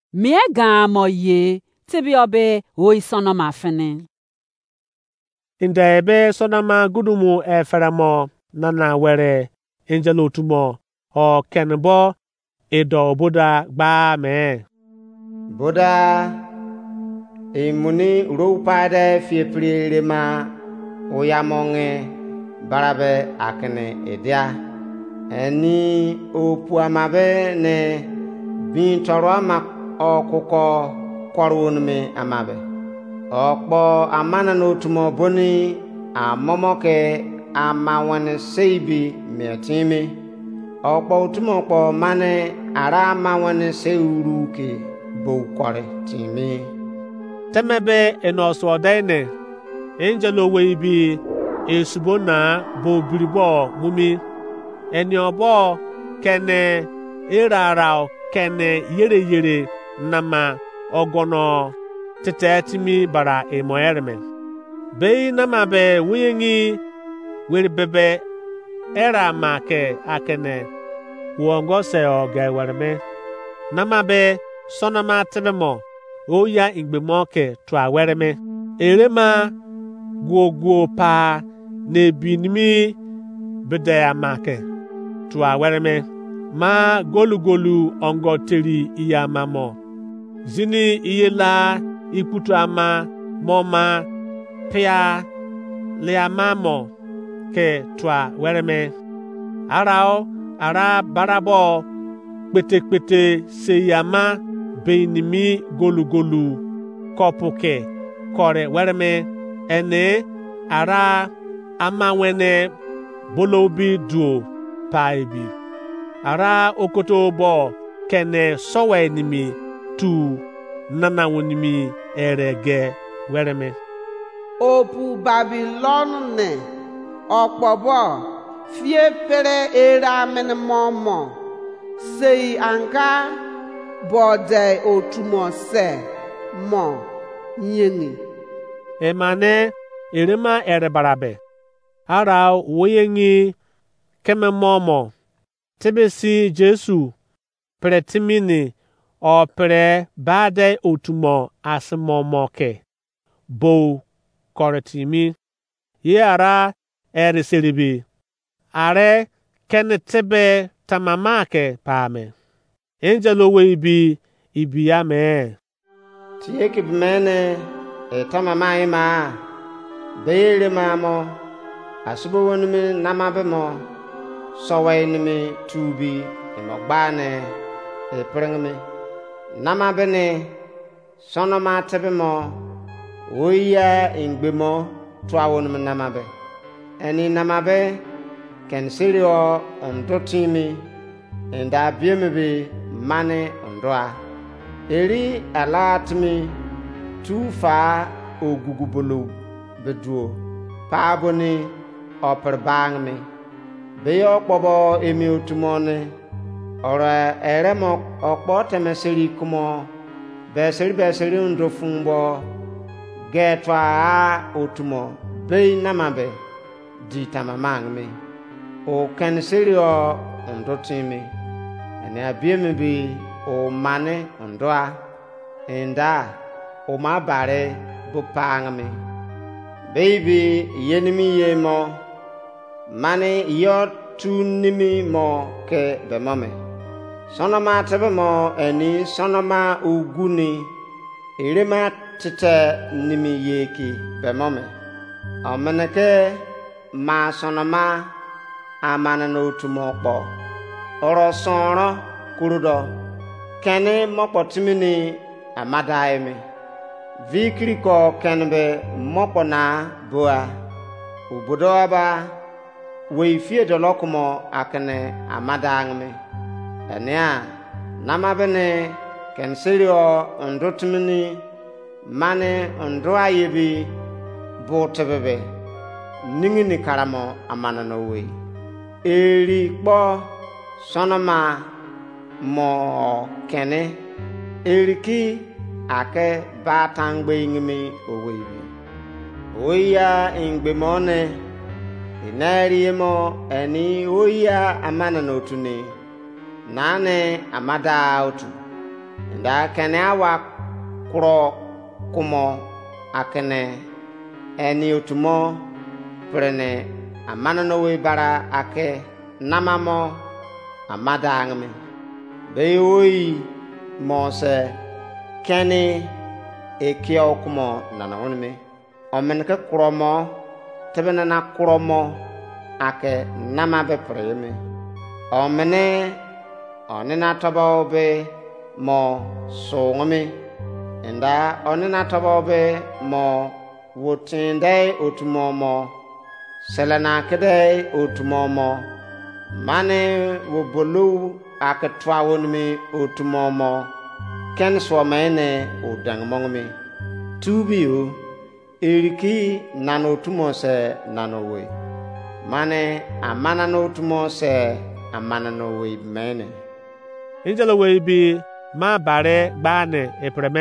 Mie ga mo ye tibi obe oi sono ma fene. Inda ebe sonama gudumu eferamo nana were angel otumo o kenbo edo boda gba me. Boda imuni urupade fieprile ma oyamonge barabe akene edia. Eni opuamabe ne bintoroma okuko korunme amabe. Okpo amana notumo boni amomoke amawane seibi metime. Okpo utumo okpo mane ara amawane seuruke bokore time. Temebe enoso daine angel weibi esubona bo biribo mumi eni obo kene irarao kene yere nama ogono tetetimi bara emoerme bei nama be wingi weribebe era make akene wongo se ogewerme nama be sonama tebemo oya igbemo ke to awerme erema guoguo pa nebinimi bede amake to awerme ma golugolu ongoteri iyamamo zini iyela ikutu ama moma pia leamamo ke twa wereme arao ara barabo kpete seyama beinimi golugolu kopuke kore wereme ene ara amawene bolobi duo paibi ara okotobo kene sowenimi tu nanawonimi erege wereme. Opu Babylon ne okpobo fie pere era men momo sei anka bode otumo se mo yengi. Emane erema erebarabe ara woyengi keme momo tebesi Jesu pretimini o pre bade otumo asmomoke bo koretimi ye ara ereseribi are kenetebe tamamake pame angel weibi ibiyame Tieki bmene tamamai ma beere mamo asubo wonumi namabemo sowainimi tubi emogbane prengme namabene sonoma tebemo oya ingbemo twawonumi namabe eni namabe kensirio ondotimi enda biemebe mane ondoa eri alatmi tufa ogugubolo beduo paaboni operbangmi beyo kpobo emi otumone ora eremo okpo temeseri kumo beseri ndofumbo getwa otumo bei namabe di tamamangmi o kenserio ndotimi ene abiemi bi o mane ndoa enda o mabare bupangmi baby yenimi yemo mane yo tunimi mo ke bemame sonoma tebemo eni sonoma uguni irema tete nimi yeki bemame ameneke ma sonoma amana no tumokpo oro sonro kurudo kene mopotimini amadaimi vikri ko kenbe mopona boa ubudoaba weifie dolokumo akene amadangme enia namabene kenserio ndotumini mane ndoayebi botebebe ningini karamo amana no we eri kpo sonoma mo kene eriki ake batangbe ngimi owebi oya ingbemone inariemo eni oya amana notuni nane amada otu nda kene awa kuro kumo akene eni utumo prene amana no we bara ake namamo amadangme be oyi mose kene ekio kumo nanawonme omen ke kromo tebena na kromo ake nama be preme omene onena tobobe mo songme nda onena tobobe mo wotinde otumomo selana kede otumomo mane wobolu aketwawonmi otumomo ken swamene odangmongme tubiu eriki nano tumose nanowe mane amana no tumose amana no we mene injelo we bi ma bare gbane epreme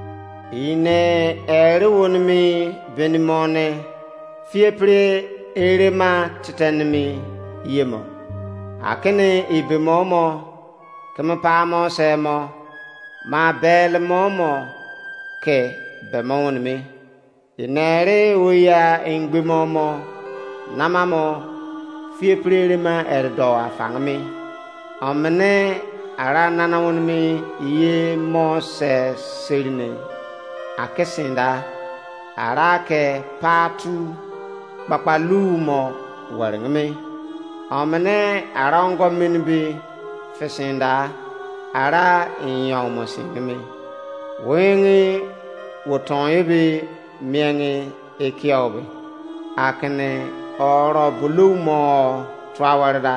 ine erewonmi benimone fiepre erema titenmi yemo akene ibemomo kema pamo semo ma bel momo ke bemonmi inere oya engbemomo namamo fiepre erema erdo afangmi omne ara nanawonmi ye mose serine akesinda arake patu bakpalumo warngme omne arongo minbi fesinda ara inyomo singme wengi wotonyebi miengi ekiobe akene oro bulumo twawarda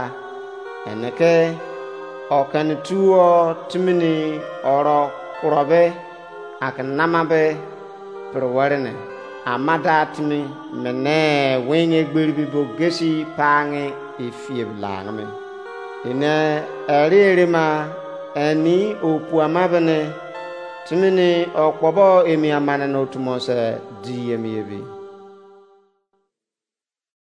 eneke okan tuo timini oro kurobe akanamabe perwarene amadatmi mene wengi gbirbi bogesi pange ifieblangme ine erima eni opuamabene timini okpobo emi amana no tumose di yemiebi